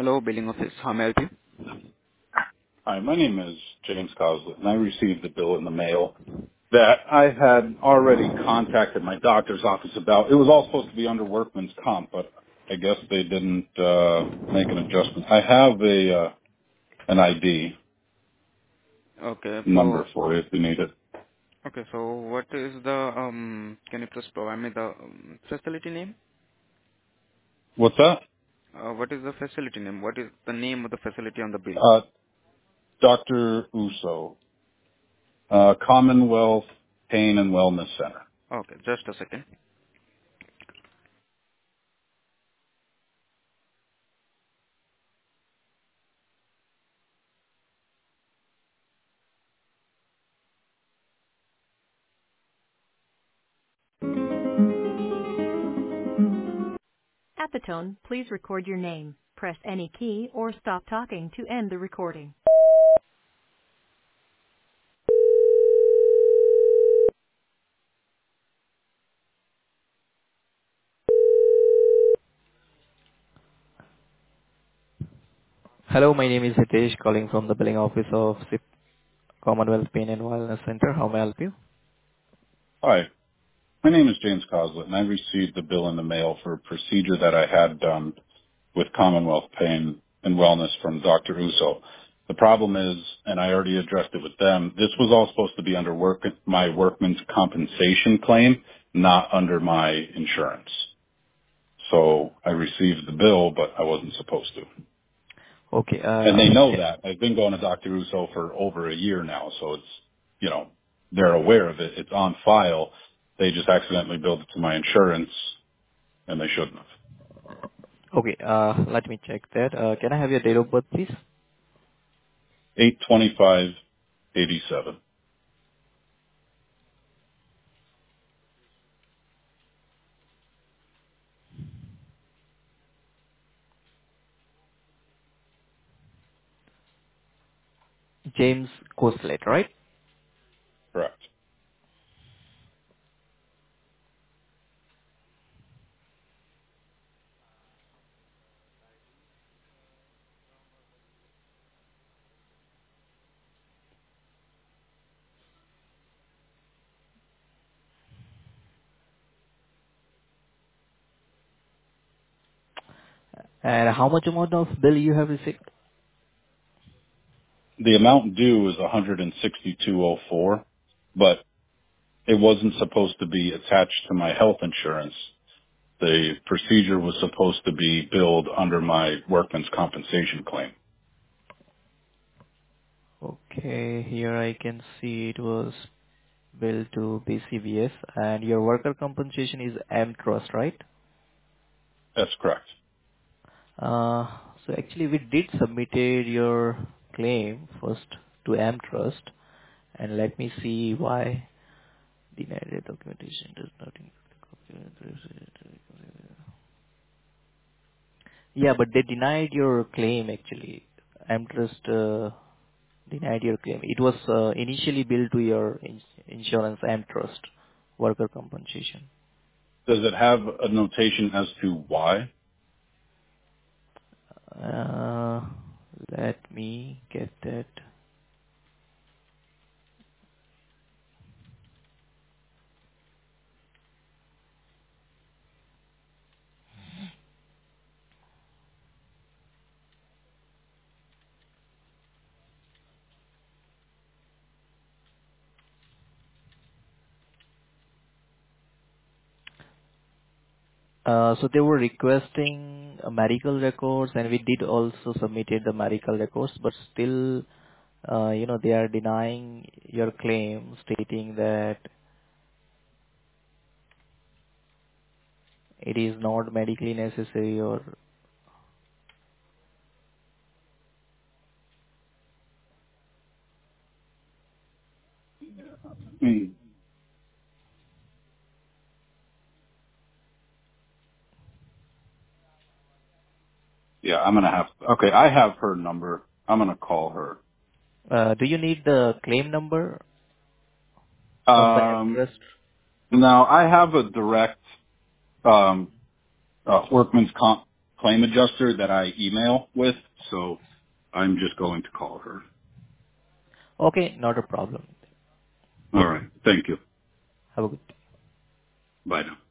Hello, billing office. How may I help you? Hi, my name is James Coslett, and I received a bill in the mail that I had already contacted my doctor's office about. It was all supposed to be under workman's comp, but I guess they didn't make an adjustment. I have an ID Okay, number for you if you need it. so what is the, can you please provide me the facility name? What's that? What is the facility name? What is the name of the facility on the bill? Dr. Uso, Commonwealth Pain and Wellness Center. Okay, just a second. At the tone, please record your name. Press any key or stop talking to end the recording. Hello, my name is Hitesh, calling from the billing office of SIP Commonwealth Pain and Wellness Center. How may I help you? Hi, my name is James Coslett, and I received a bill in the mail for a procedure that I had done with Commonwealth Pain and Wellness from Dr. Uso. The problem is, and I already addressed it with them, this was all supposed to be under my workman's compensation claim, not under my insurance. So I received the bill, but I wasn't supposed to. Okay, And they know that. I've been going to Dr. Uso for over a year now, so it's, they're aware of it. It's on file. They just accidentally billed it to my insurance, and they shouldn't have. okay, let me check that. Can I have your date of birth, please? 82587. James Coslet, right? Correct. And how much amount of bill you have received? The amount due is 162.04, but it wasn't supposed to be attached to my health insurance. The procedure was supposed to be billed under my workman's compensation claim. Okay, here I can see it was billed to BCBS and your worker compensation is M Trust, right? That's correct. Uh, so actually we did submitted your claim first to M Trust and let me see why denied the documentation does not include. Yeah, but they denied your claim actually. Amtrust denied your claim. It was initially billed to your insurance Amtrust worker compensation. Does it have a notation as to why? Uh, let me get that. So they were requesting medical records, and we did also submitted the medical records, but still, they are denying your claim, stating that it is not medically necessary or Hmm. Yeah, I'm going to okay, I have her number. I'm going to call her. do you need the claim number from the Um, interest? now I have a direct, workman's comp claim adjuster that I email with, so I'm just going to call her. Okay, not a problem. All right. Thank you. Have a good day. Bye now.